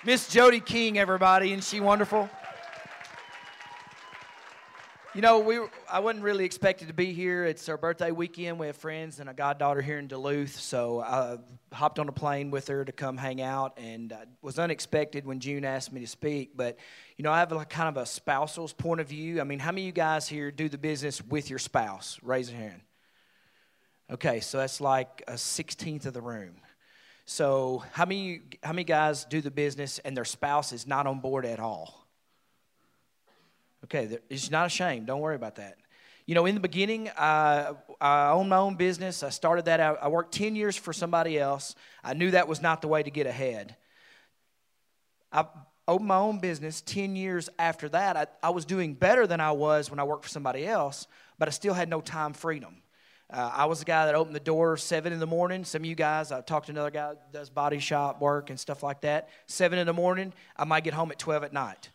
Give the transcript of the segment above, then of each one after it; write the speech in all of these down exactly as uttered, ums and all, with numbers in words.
Miss Jody King, everybody. Isn't she wonderful? You know, we I wasn't really expected to be here. It's our birthday weekend. We have friends and a goddaughter here in Duluth, so I hopped on a plane with her to come hang out, and uh, was unexpected when June asked me to speak. But, you know, I have a kind of a spousal's point of view. I mean, how many of you guys here do the business with your spouse? Raise your hand. Okay, so that's like a sixteenth of the room. So how many how many guys do the business and their spouse is not on board at all? Okay, it's not a shame. Don't worry about that. You know, in the beginning, I, I owned my own business. I started that out. I worked ten years for somebody else. I knew that was not the way to get ahead. I opened my own business ten years after that. I, I was doing better than I was when I worked for somebody else, but I still had no time freedom. Uh, I was the guy that opened the door seven in the morning. Some of you guys, I talked to another guy that does body shop work and stuff like that. seven in the morning, I might get home at twelve at night.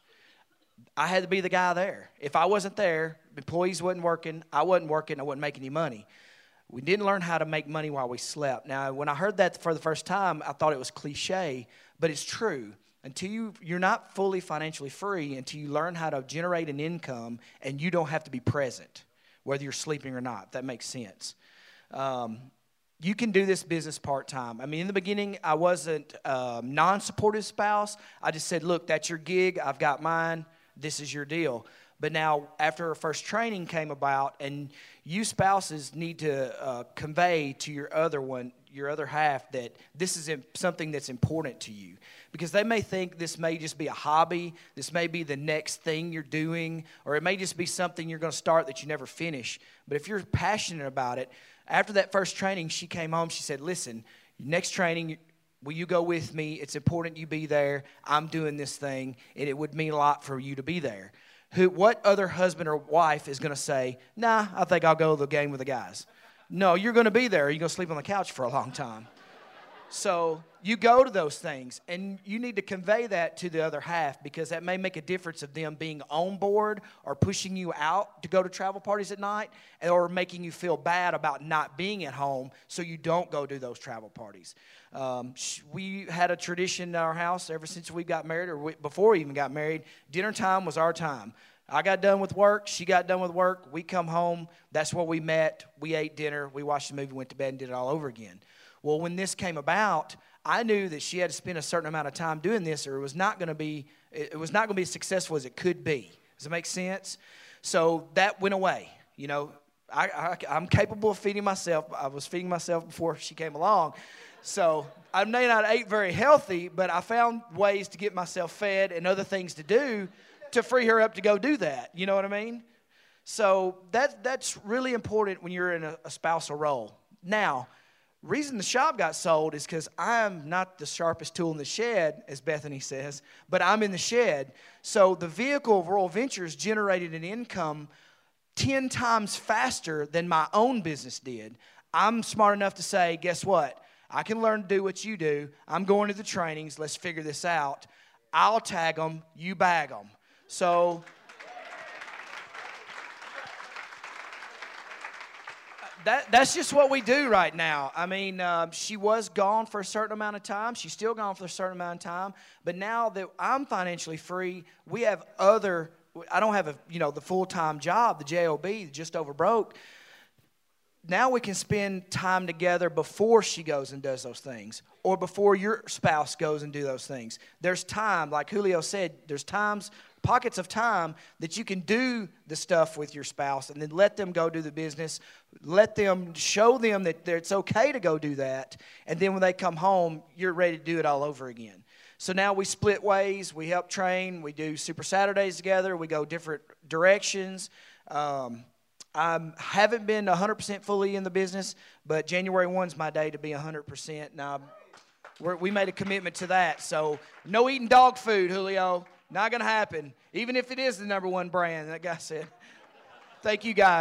I had to be the guy there. If I wasn't there, employees wasn't working, I wasn't working, I wasn't making any money. We didn't learn how to make money while we slept. Now, when I heard that for the first time, I thought it was cliche, but it's true. Until you, you're not fully financially free until you learn how to generate an income and you don't have to be present, whether you're sleeping or not, if that makes sense. Um, you can do this business part-time. I mean, in the beginning, I wasn't a non-supportive spouse. I just said, look, that's your gig, I've got mine. This is your deal. But now, after our first training came about, and you spouses need to uh, convey to your other one, your other half, that this is something that's important to you. Because they may think this may just be a hobby, this may be the next thing you're doing, or it may just be something you're going to start that you never finish. But if you're passionate about it, after that first training, she came home, she said, listen, next training, will you go with me? It's important you be there. I'm doing this thing, and it would mean a lot for you to be there. Who? What other husband or wife is going to say, nah, I think I'll go to the game with the guys? No, you're going to be there. You're going to sleep on the couch for a long time. So you go to those things, and you need to convey that to the other half because that may make a difference of them being on board or pushing you out to go to travel parties at night or making you feel bad about not being at home so you don't go to those travel parties. Um, we had a tradition in our house ever since we got married or we, before we even got married. Dinner time was our time. I got done with work. She got done with work. We come home. That's where we met. We ate dinner. We watched the movie, went to bed, and did it all over again. Well, when this came about, I knew that she had to spend a certain amount of time doing this, or it was not going to be it was not going to be as successful as it could be. Does it make sense? So that went away. You know, I, I, I'm capable of feeding myself. I was feeding myself before she came along. So I may not eat very healthy, but I found ways to get myself fed and other things to do to free her up to go do that. You know what I mean? So that that's really important when you're in a, a spousal role. Now, reason the shop got sold is because I'm not the sharpest tool in the shed, as Bethany says, but I'm in the shed. So the vehicle of Royal Ventures generated an income ten times faster than my own business did. I'm smart enough to say, guess what? I can learn to do what you do. I'm going to the trainings. Let's figure this out. I'll tag them. You bag them. So That, that's just what we do right now. I mean, uh, she was gone for a certain amount of time. She's still gone for a certain amount of time. But now that I'm financially free, we have other, I don't have a, you know, the full-time job, the J O B, just over broke. Now we can spend time together before she goes and does those things or before your spouse goes and do those things. There's time, like Julio said, there's times, pockets of time that you can do the stuff with your spouse and then let them go do the business. Let them show them that it's okay to go do that. And then when they come home, you're ready to do it all over again. So now we split ways. We help train. We do Super Saturdays together. We go different directions. Um, I haven't been one hundred percent fully in the business, but January first is my day to be one hundred percent. Now, we're, we made a commitment to that. So no eating dog food, Julio. Not going to happen, even if it is the number one brand, that guy said. Thank you, guys.